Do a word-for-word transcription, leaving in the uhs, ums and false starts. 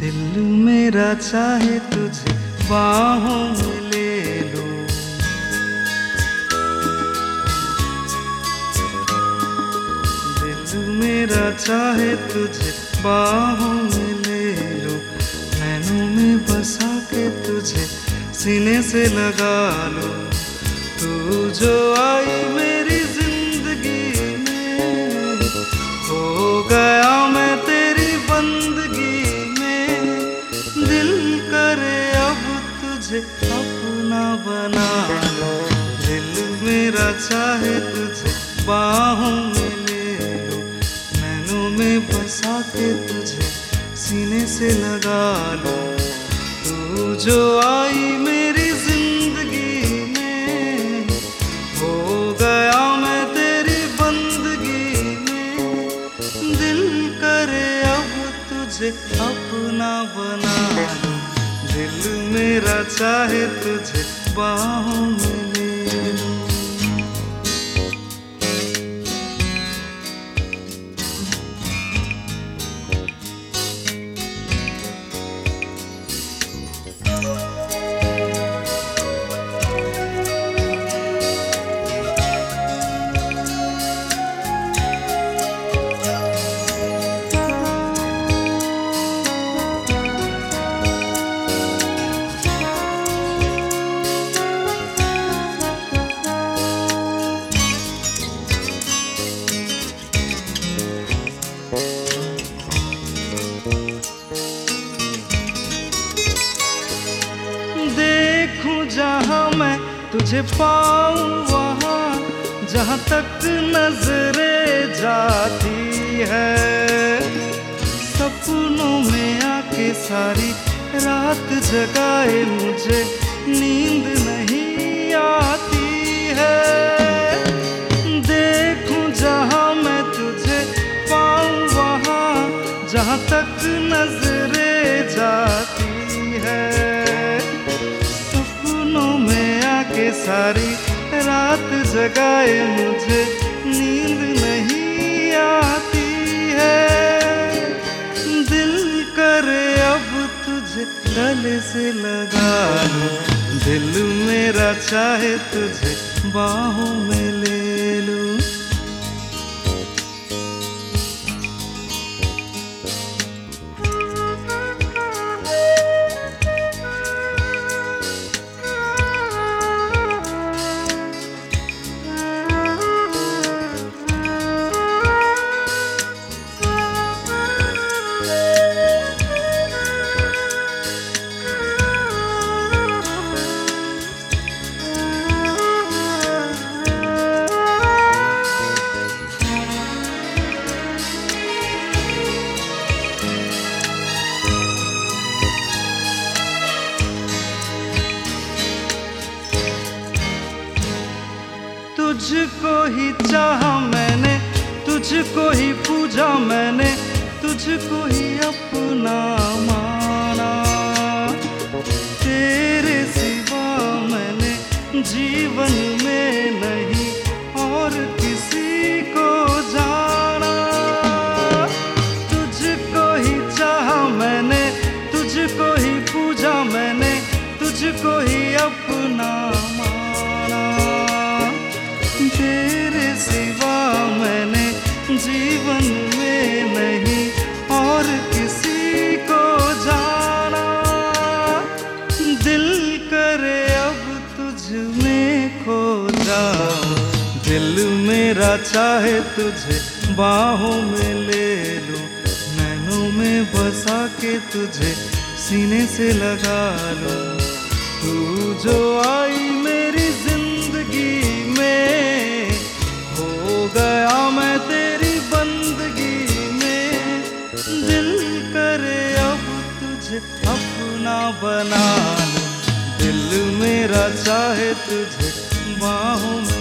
दिल मेरा चाहे तुझे बाहों में ले लूं। दिल मेरा चाहे तुझे बाहों में ले लूं। नैनों में बसा के तुझे सीने से लगा लूं। तू जो आई मेरी जिंदगी में, हो गया मैं तेरी बंदगी में। दिल करे अब तुझे अपना बना लो। दिल मेरा चाहे तुझे बाहों में ले लो। नैनों में बसा के तुझे सीने से लगा लो। तू जो आई मेरी जिंदगी में, हो गया मैं तेरी बंदगी में। दिल करे अब तुझे अपना बना लो। दिल मेरा चाहे तुझे बाहों में ले लो। देखूं जहाँ मैं तुझे पाऊं वहाँ, जहाँ तक नजरें जाती है। सपनों में आके सारी रात जगाए मुझे नींद नहीं आती है। देखूं जहाँ मैं तुझे पाऊं वहाँ, जहाँ तक नजरें जाती है। सपनों में आके सारी रात जगाए मुझे नींद नहीं आती है। दिल करे अब तुझे गले से लगा लूं। दिल मेरा चाहे तुझे बाहों में ले लूं। तुझको ही चाहा मैंने, तुझको ही पूजा मैंने, तुझको ही अपना माना। तेरे सिवा मैंने जीवन में नहीं और किसी को जाना। तुझको ही चाहा मैंने, तुझको ही पूजा मैंने, तुझको ही अपना माना। तेरे सिवा मैंने जीवन में नहीं और किसी को जाना। दिल करे अब तुझ में खो जाऊं। दिल मेरा चाहे तुझे बाहों में ले लूं। नैनों में बसा के तुझे सीने से लगा लूं। तू जो आई मेरी जिंदगी में, हो गया मैं तेरी बंदगी में। दिल करे अब तुझे अपना बना लूं। दिल मेरा चाहे तुझे बाहों में